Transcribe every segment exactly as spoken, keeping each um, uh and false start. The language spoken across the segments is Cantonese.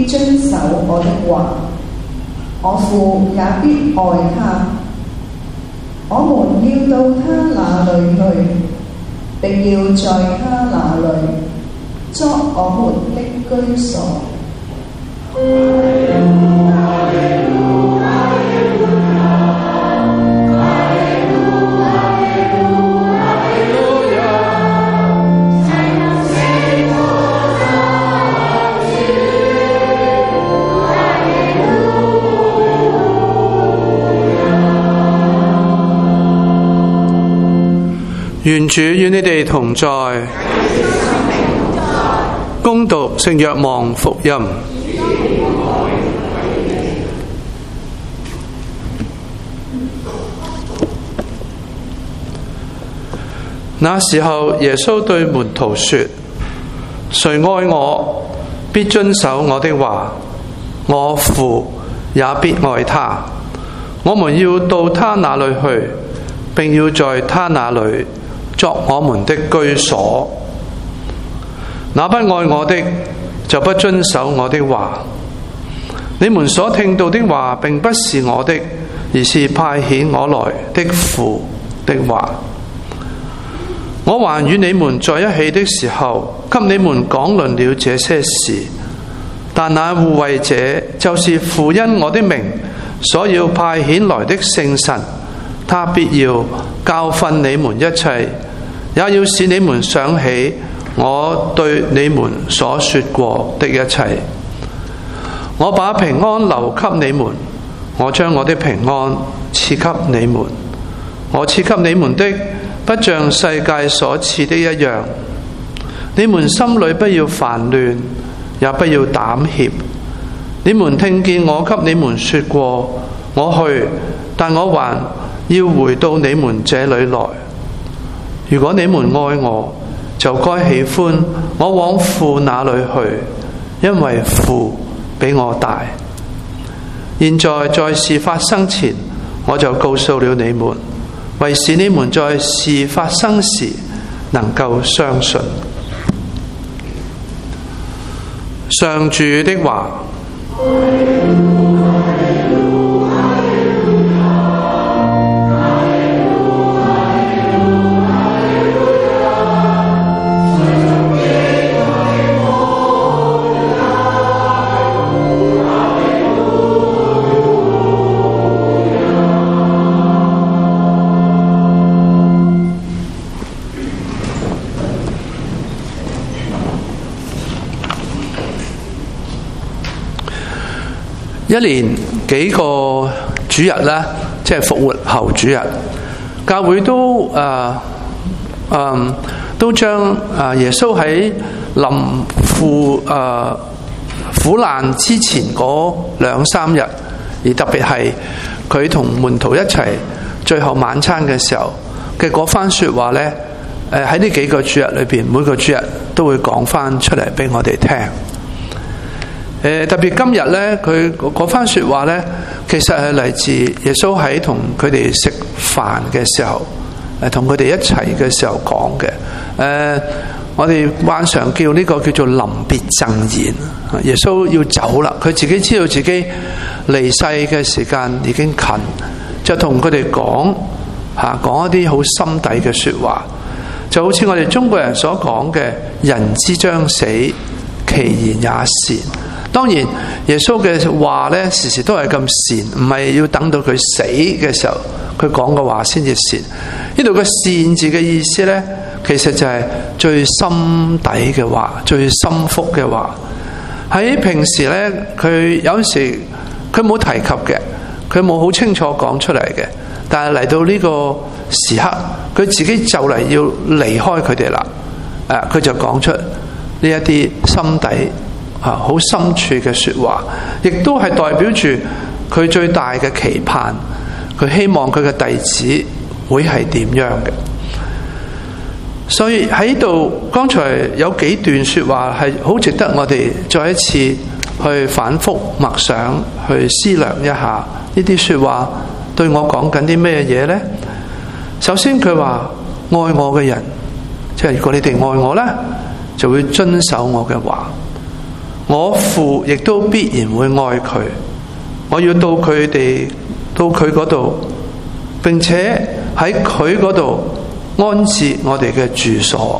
必遵守我的話，我父也必愛他。我們要到他那裏去，並要在他那裏作我們的居所。 願主與你哋同在。恭讀聖若望福音。那時候，耶穌對門徒說：誰愛我，必遵守我的話，我父也必愛他。我們要到他那裏去，並要在他那裏作我們的居所。那不愛我的，就不遵守我的話。你們所聽到的話，並不是我的，而是派遣我來的父的話。我還與你們在一起的時候，給你們講論了這些事。但那護慰者，就是父因我的名所要派遣來的聖神，他必要教訓你們一切，也要使你們想起我對你們所說過的一切。我把平安留給你們，我將我的平安賜給你們。我賜給你們的，不像世界所賜的一樣。你們心裏不要煩亂，也不要膽怯。你們聽見我給你們說過，我去，但我還要回到你們這裏來。如果你們愛我，就該喜歡我往父那裏去，因為父比我大。現在在事發生前，我就告訴了你們，為使你們在事發生時能夠相信。上主的話。一連幾個主日呢，即係復活後主日，教會都誒誒、呃呃、都將誒耶穌喺臨赴誒苦難之前嗰兩三日，而特別係佢同門徒一齊最後晚餐嘅時候嘅嗰番說話呢，誒喺呢幾個主日裏邊，每個主日都會講翻出嚟俾我哋聽。誒特別今日咧，佢嗰番説話咧，其實係嚟自耶穌喺同佢哋食飯嘅時候，誒同佢哋一齊嘅時候講嘅。誒、呃，我哋慣常叫呢個叫做臨別贈言。耶穌要走啦，佢自己知道自己離世嘅時間已經近，就同佢哋講嚇講一啲好心底嘅説話，就好似我哋中國人所講嘅人之將死，其言也善。當然，耶穌嘅話咧，時時都係咁善，唔係要等到佢死嘅時候，佢講嘅話先至善。呢度嘅善字嘅意思咧，其實就係最心底嘅話，最心腹嘅話。喺平時咧，佢有時佢冇提及嘅，佢冇好清楚講出嚟嘅。但係嚟到呢個時刻，佢自己就嚟要離開佢哋啦。誒，佢就講出呢一啲心底啊，好深處嘅說話，亦都係代表住佢最大嘅期盼，佢希望佢嘅弟子會係點樣嘅。所以喺度，剛才有幾段說話係好值得我哋再一次去反覆默想，去思量一下呢啲說話對我講緊啲咩嘢呢？首先佢話愛我嘅人，即係如果你哋愛我呢，就會遵守我嘅話。 我父亦都必然會愛佢。我要到佢哋到佢嗰度，並且喺佢嗰度安置我哋嘅住所。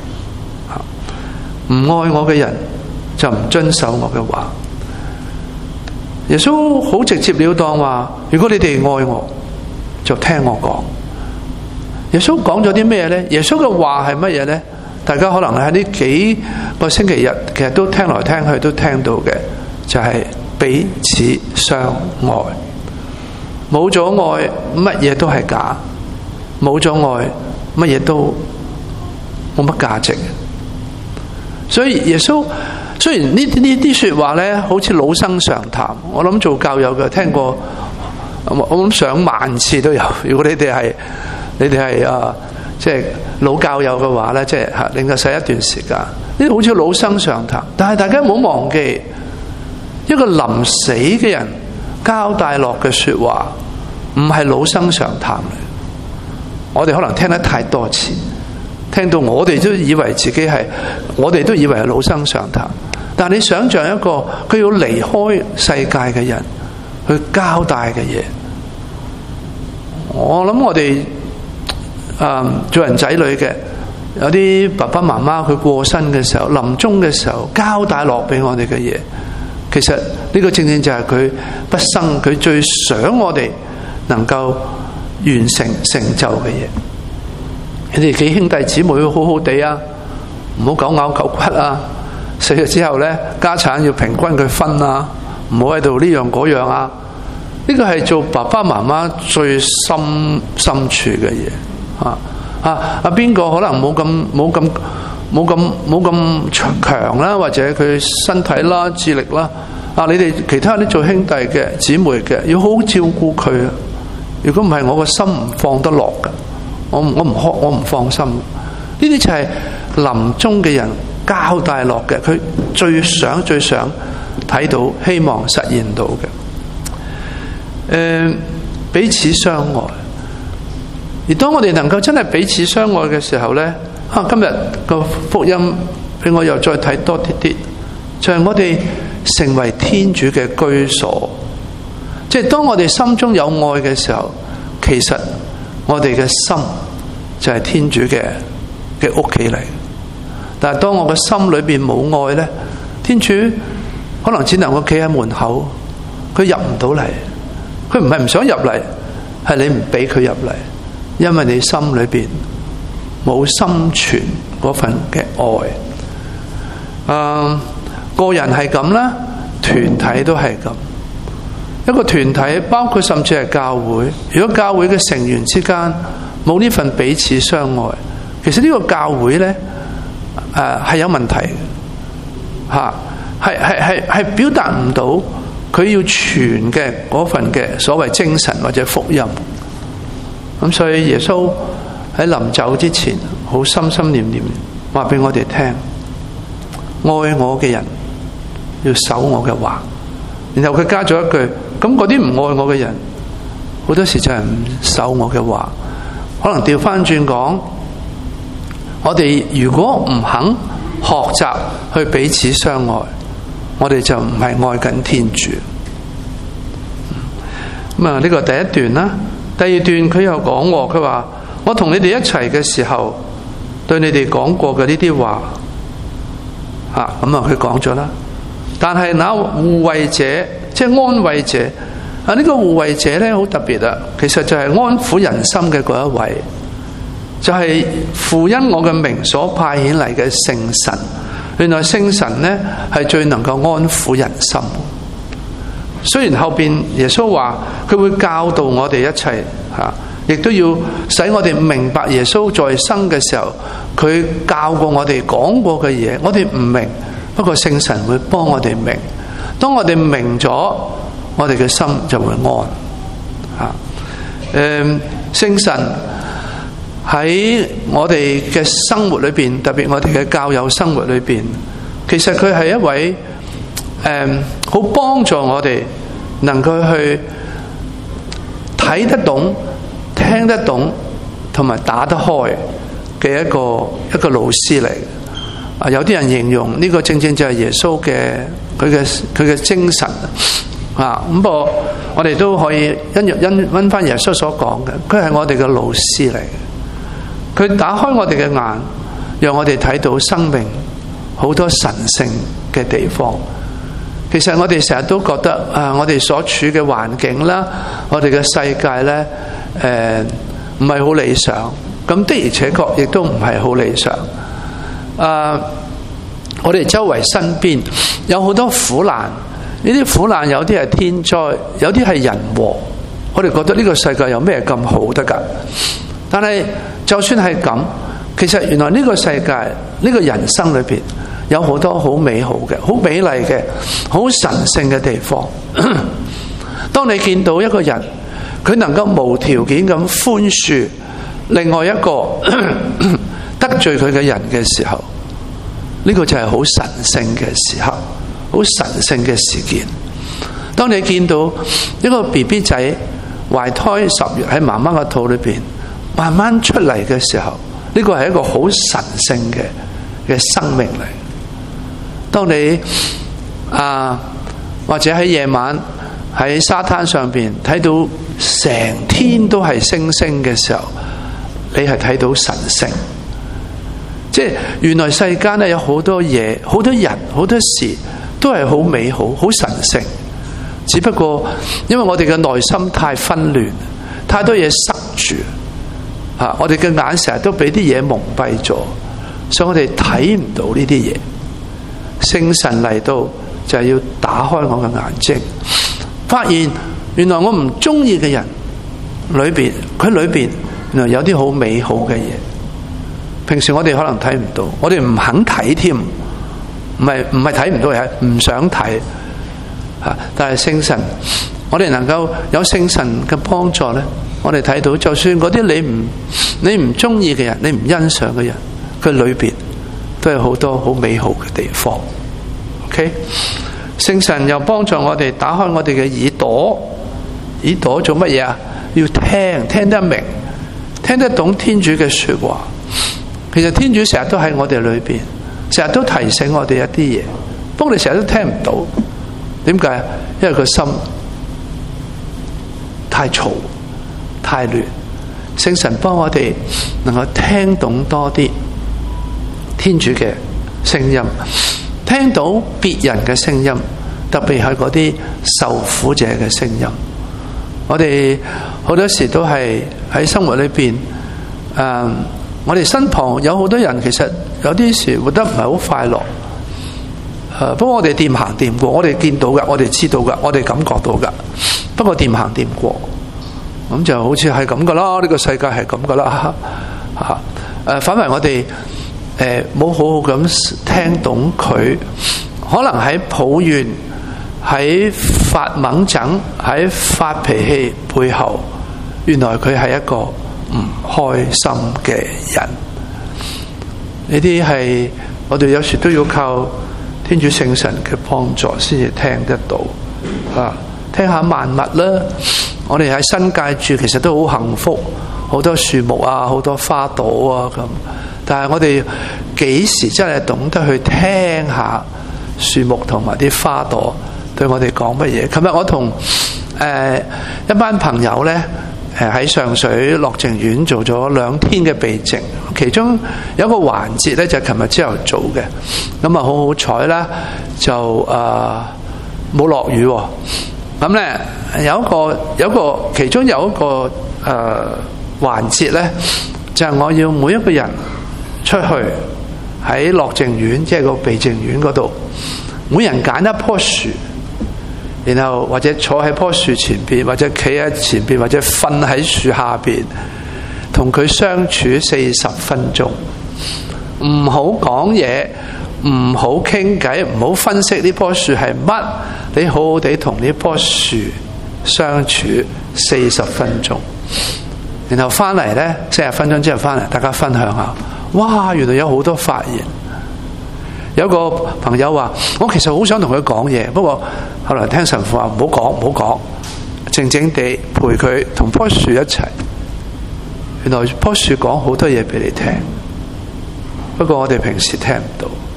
唔愛我嘅人就唔遵守我嘅話。耶穌好直接了當話：如果你哋愛我，就聽我講。耶穌講咗啲咩呢？耶穌嘅話係乜嘢呢？大家可能喺呢幾個星期日其實都聽來聽去都聽到嘅，就係彼此相愛。冇咗愛，乜嘢都係假；冇咗愛，乜嘢都冇乜價值。所以耶穌雖然呢呢啲說話咧，好似老生常談，我諗做教友嘅聽過，我諗上萬次都有。如果你哋係你哋係啊，即係老教友嘅話咧，即係吓令佢使一段時間，呢啲好似老生常談。但係大家唔好忘記，一個臨死嘅人交代落嘅說話，唔係老生常談嚟。我哋可能聽得太多次。聽到我哋都以為自己係，我哋都以為係老生常談。但你想象一個佢要離開世界嘅人去交代嘅嘢，我諗我哋誒、呃、做人仔女嘅，有啲爸爸媽媽佢過身嘅時候，臨終嘅時候交代落俾我哋嘅嘢，其實呢個正正就係佢畢生佢最想我哋能夠完成成就嘅嘢。你哋幾兄弟姊妹要好好地啊，唔好狗咬狗骨啊！死咗之後咧，家產要平均佢分啊，唔好喺度呢樣嗰樣啊！呢個係做爸爸媽媽最深深處嘅嘢啊！啊啊邊個可能冇咁冇咁冇咁冇咁強啦，或者佢身體啦、智力啦啊！你哋其他啲做兄弟嘅姊妹嘅，要好好照顧佢啊！如果唔係，我個心唔放得落㗎。我我唔開，我唔放心。呢啲就係臨終嘅人交代落嘅，佢最想最想睇到，希望實現到嘅。誒、呃，彼此相愛。而當我哋能夠真係彼此相愛嘅時候咧，啊，今日個福音俾我又再睇多啲啲，就係、是、我哋成為天主嘅居所。即係當我哋心中有愛嘅時候，其實我哋嘅心就係天主嘅嘅屋企嚟。但係當我嘅心裏邊冇愛咧，天主可能只能夠企喺門口，佢入唔到嚟。佢唔係唔想入嚟，係你唔俾佢入嚟，因為你心裏邊冇心存嗰份嘅愛。啊，個人係咁啦，團體都係咁。一個團體包括甚至係教會，如果教會嘅成員之間冇呢份彼此相愛，其實呢個教會咧誒係有問題嘅吓，係係係係表達唔到佢要傳嘅嗰份嘅所謂精神或者福音。咁所以耶穌喺臨走之前，好心心念念話俾我哋聽：愛我嘅人要守我嘅話。然後佢加咗一句：咁嗰啲唔愛我嘅人，好多時就係唔守我嘅話。可能調翻轉講，我哋如果唔肯學習去彼此相愛，我哋就唔係愛緊天主。咁啊，呢個第一段啦。第二段佢又講，佢話我同你哋一齊嘅時候，對你哋講過嘅呢啲話，吓咁啊，佢講咗啦。但係那護衛者，即係安慰者啊！呢個護衛者咧好特別啊，其實就係安撫人心嘅嗰一位，就係父因我嘅名所派遣嚟嘅聖神。原來聖神咧係最能夠安撫人心。雖然後邊耶穌話佢會教導我哋一齊吓，亦都要使我哋明白耶穌在生嘅時候佢教過我哋講過嘅嘢，我哋唔明。不過聖神會幫我哋明，當我哋明咗，我哋嘅心就會安。吓，誒，聖神喺我哋嘅生活裏邊，特別我哋嘅教友生活裏邊，其實佢係一位誒，好幫助我哋能夠去睇得懂、聽得懂同埋打得開嘅一個一個老師嚟。 啊，有啲人形容呢個正正就係耶穌嘅佢嘅佢嘅精神啊。咁不過我哋都可以因因溫翻耶穌所講嘅，佢係我哋嘅老師嚟嘅。佢打開我哋嘅眼，讓我哋睇到生命好多神聖嘅地方。其實我哋成日都覺得啊，我哋所處嘅環境啦，我哋嘅世界咧，誒唔係好理想。咁的而且確亦都唔係好理想。啊！我哋周圍身邊有好多苦難，呢啲苦難有啲係天災，有啲係人禍。我哋覺得呢個世界有咩咁好得㗎？但係就算係咁，其實原來呢個世界呢個人生裏邊有好多好美好嘅、好美麗嘅、好神聖嘅地方。當你見到一個人，佢能夠無條件咁寬恕另外一個得罪佢嘅人嘅時候，呢個就係好神聖嘅時刻，好神聖嘅事件。當你見到一個 B B 仔懷胎十月喺媽媽嘅肚裏邊慢慢出嚟嘅時候，呢個係一個好神聖嘅嘅生命嚟。當你啊或者喺夜晚喺沙灘上邊睇到成天都係星星嘅時候，你係睇到神聖。即係原來世間咧有好多嘢、好多人、好多事都係好美好、好神聖。只不過因為我哋嘅內心太紛亂，太多嘢塞住啊！我哋嘅眼成日都俾啲嘢蒙蔽咗，所以我哋睇唔到呢啲嘢。聖神嚟到就係要打開我嘅眼睛，發現原來我唔中意嘅人裏邊，佢裏邊原來有啲好美好嘅嘢。平時我哋可能睇唔到，我哋唔肯睇添，唔係唔係睇唔到，係唔想睇吓。但係聖神，我哋能夠有聖神嘅幫助咧，我哋睇到，就算嗰啲你唔你唔中意嘅人，你唔欣賞嘅人，佢裏邊都係好多好美好嘅地方。OK， 聖神又幫助我哋打開我哋嘅耳朵，耳朵做乜嘢啊？要聽，聽得明，聽得懂天主嘅說話。其實天主成日都喺我哋裏邊，成日都提醒我哋一啲嘢，不過你成日都聽唔到。點解？因為個心太嘈太亂。聖神幫我哋能夠聽懂多啲天主嘅聲音，聽到別人嘅聲音，特別係嗰啲受苦者嘅聲音。我哋好多時都係喺生活裏邊，誒、呃，我哋身旁有好多人，其實有啲時活得唔係好快樂。誒、呃，不過我哋掂行掂過，我哋見到噶，我哋知道噶，我哋感覺到噶。不過掂行掂過，咁就好似係咁噶啦。呢、這個世界係咁噶啦，吓、啊、誒，反為我哋誒冇好好咁聽懂佢，可能喺抱怨、喺發猛憎、喺發脾氣背後，原來佢係一個唔開心嘅人。呢啲係我哋有時都要靠天主聖神嘅幫助先至聽得到啊！聽下萬物啦，我哋喺新界住，其實都好幸福，好多樹木啊，好多花朵啊咁。但係我哋幾時真係懂得去聽下樹木同埋啲花朵對我哋講乜嘢？琴日我同誒、呃、一班朋友咧，誒喺上水樂靜苑做咗兩天嘅避靜，其中有一個環節咧就係琴日朝頭早嘅，咁啊好好彩啦，就啊冇落雨。咁咧有一個有一個其中有一個誒、呃、環節咧，就係、是、我要每一個人出去喺樂靜苑，即係個避靜園嗰度，每人揀一棵樹，然後或者坐喺棵樹前邊，或者企喺前邊，或者瞓喺樹下邊，同佢相處四十分鐘，唔好講嘢，唔好傾偈，唔好分析呢棵樹係乜，你好好地同呢棵樹相處四十分鐘，然後翻嚟呢，四十分鐘之後翻嚟，大家分享下，哇，原來有好多發現。有個朋友話：我其實好想同佢講嘢，不過後來聽神父話唔好講，唔好講，靜靜地陪佢同棵樹一齊。原來棵樹講好多嘢俾你聽，不過我哋平時聽唔到。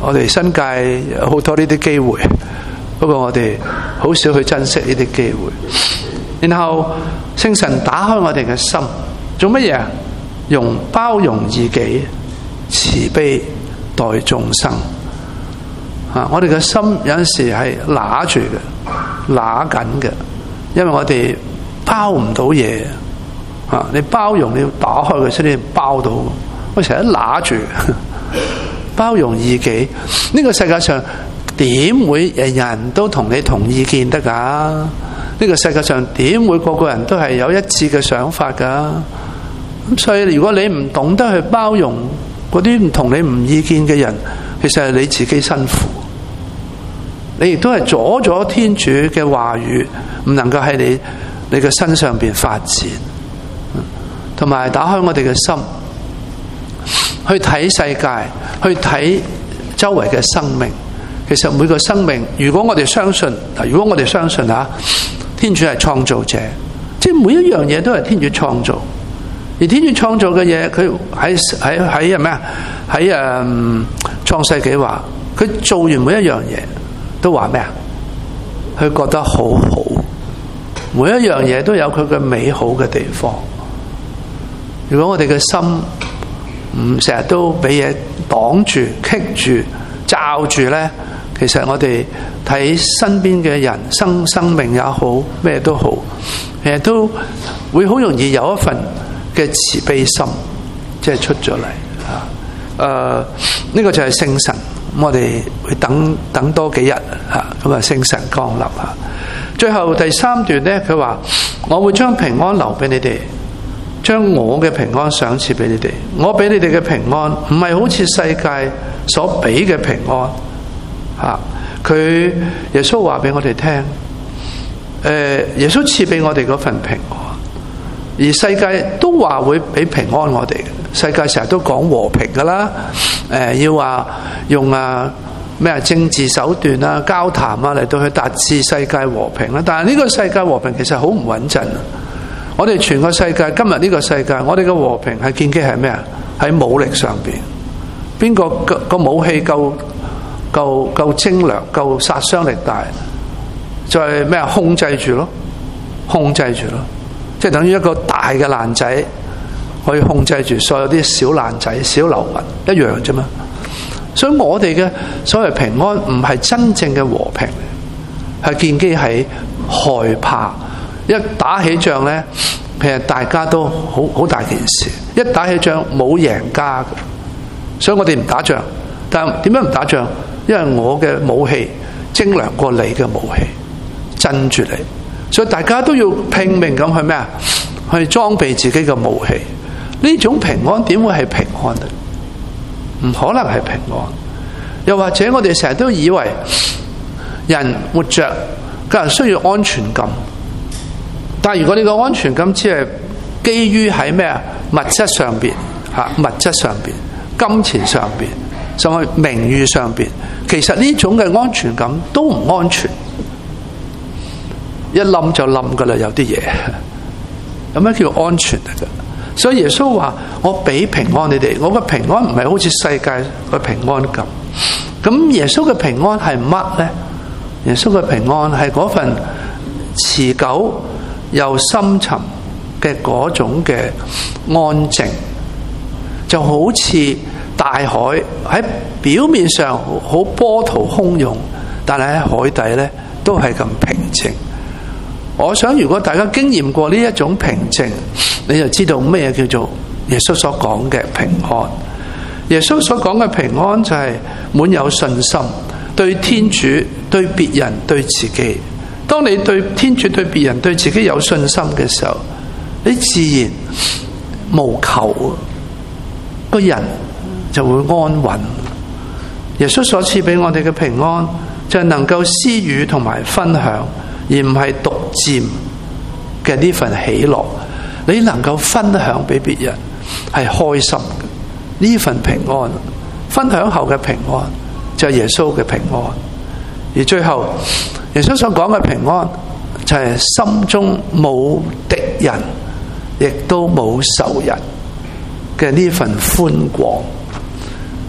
我哋新界有好多呢啲機會，不過我哋好少去珍惜呢啲機會。然後聖神打開我哋嘅心，做乜嘢啊？用包容異己、慈悲待眾生。啊！我哋嘅心有陣時係揦住嘅，揦緊嘅，因為我哋包唔到嘢。啊！你包容，你要打開佢先至包到。我成日揦住，包容異己。呢、這個世界上點會人人都同你同意見得㗎？呢、這個世界上點會個個人都係有一致嘅想法㗎？咁所以如果你唔懂得去包容嗰啲唔同你唔意見嘅人，其實係你自己辛苦。你亦都係阻咗天主嘅話語唔能夠喺你你嘅身上邊發展，同埋打開我哋嘅心去睇世界，去睇周圍嘅生命。其實每個生命，如果我哋相信，如果我哋相信啊，天主係創造者，即係每一樣嘢都係天主創造。而天主創造嘅嘢，佢喺喺喺咩啊？喺誒創世紀話，佢做完每一樣嘢都話咩啊？佢覺得好好，每一樣嘢都有佢嘅美好嘅地方。如果我哋嘅心唔成日都俾嘢擋住、棘住、罩住咧，其實我哋睇身邊嘅人生生命也好，咩都好，其實都會好容易有一份嘅慈悲心，即係出咗嚟啊！誒，呢個就係聖神，我哋會等等多幾日啊，咁啊聖神降臨啊！最後第三段咧，佢話：我會將平安留俾你哋，將我嘅平安賞賜俾你哋。我俾你哋嘅平安，唔係好似世界所俾嘅平安嚇。佢耶穌話俾我哋聽，誒，耶穌賜俾我哋嗰份平安。而世界都話會俾平安我哋，世界成日都講和平噶啦，誒、呃、要話用啊咩啊政治手段啊、交談啊嚟到去達至世界和平啦。但係呢個世界和平其實好唔穩陣。我哋全個世界今日呢個世界，我哋嘅和平係建基係咩啊？喺武力上邊，邊個個武器夠夠夠精良、夠殺傷力大，就係咩啊？控制住咯，控制住咯。即係等於一個大嘅爛仔可以控制住所有啲小爛仔、小流民一樣啫嘛。所以我哋嘅所謂平安唔係真正嘅和平，係建基喺害怕。一打起仗咧，其實大家都好好大件事。一打起仗冇贏家嘅，所以我哋唔打仗。但係點樣唔打仗？因為我嘅武器精良過你嘅武器，鎮住你。所以大家都要拼命咁去咩啊？去裝備自己嘅武器。呢種平安點會係平安啊？唔可能係平安。又或者我哋成日都以為人活着梗係需要安全感，但係如果你個安全感只係基於喺咩啊？物質上邊吓，物質上邊、金錢上邊，甚至名譽上邊，其實呢種嘅安全感都唔安全。一冧就冧噶啦，有啲嘢有咩叫安全嚟噶？所以耶穌話：我俾平安你哋，我嘅平安唔係好似世界嘅平安咁。咁耶穌嘅平安係乜呢？耶穌嘅平安係嗰份持久又深沉嘅嗰種嘅安靜，就好似大海喺表面上好波濤洶湧，但係喺海底呢都係咁平靜。我想如果大家經驗過呢一種平靜，你就知道咩叫做耶穌所講嘅平安。耶穌所講嘅平安就係滿有信心，對天主、對別人、對自己。當你對天主、對別人、對自己有信心嘅時候，你自然無求，個人就會安穩。耶穌所賜俾我哋嘅平安就係能夠施予同埋分享，而唔係獨佔嘅呢份喜樂。你能夠分享俾別人係開心嘅，呢份平安，分享後嘅平安就係耶穌嘅平安。而最後耶穌所講嘅平安就係心中冇敵人，亦都冇仇人嘅呢份寬廣。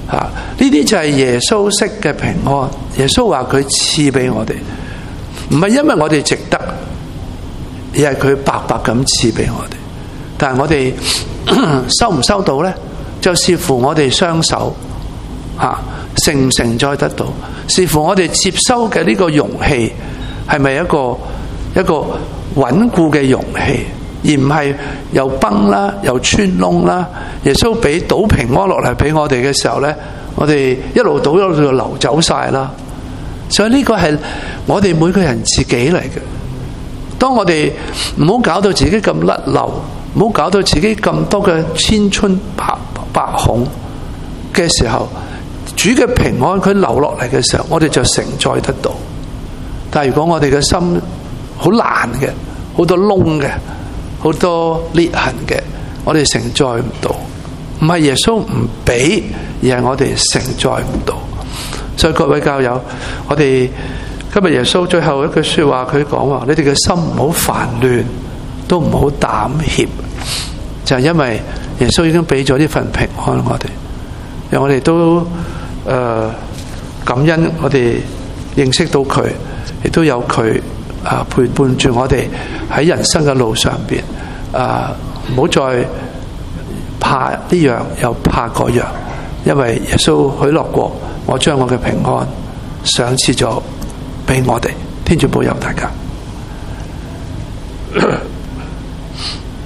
啊，呢啲就係耶穌式嘅平安。耶穌話佢賜俾我哋，唔係因為我哋值得，而係佢白白咁賜俾我哋。但係我哋收唔收到呢？就視乎我哋雙手啊，承唔承載得到，視乎我哋接收嘅呢個容器係咪一個一個穩固嘅容器，而唔係又崩啦又穿窿啦。耶穌俾倒平安落嚟俾我哋嘅時候呢，我哋一路倒一路就流走晒啦。所以呢個係我哋每個人自己嚟嘅。當我哋唔好搞到自己咁甩漏，唔好搞到自己咁多嘅千瘡百百孔嘅時候，主嘅平安佢流落嚟嘅時候，我哋就承載得到。但係如果我哋嘅心好爛嘅，好多窿嘅，好多裂痕嘅，我哋承載唔到。唔係耶穌唔俾，而係我哋承載唔到。所以各位教友，我哋今日耶穌最後一句說話，佢講話：你哋嘅心唔好煩亂，都唔好膽怯。就係因為耶穌已經俾咗呢份平安我哋，讓我哋都誒、呃、感恩，我哋認識到佢，亦都有佢啊陪伴住我哋喺人生嘅路上邊啊，唔好再怕呢樣又怕嗰樣，因為耶穌許諾過，我將我嘅平安賞賜咗俾我哋。天主保佑大家。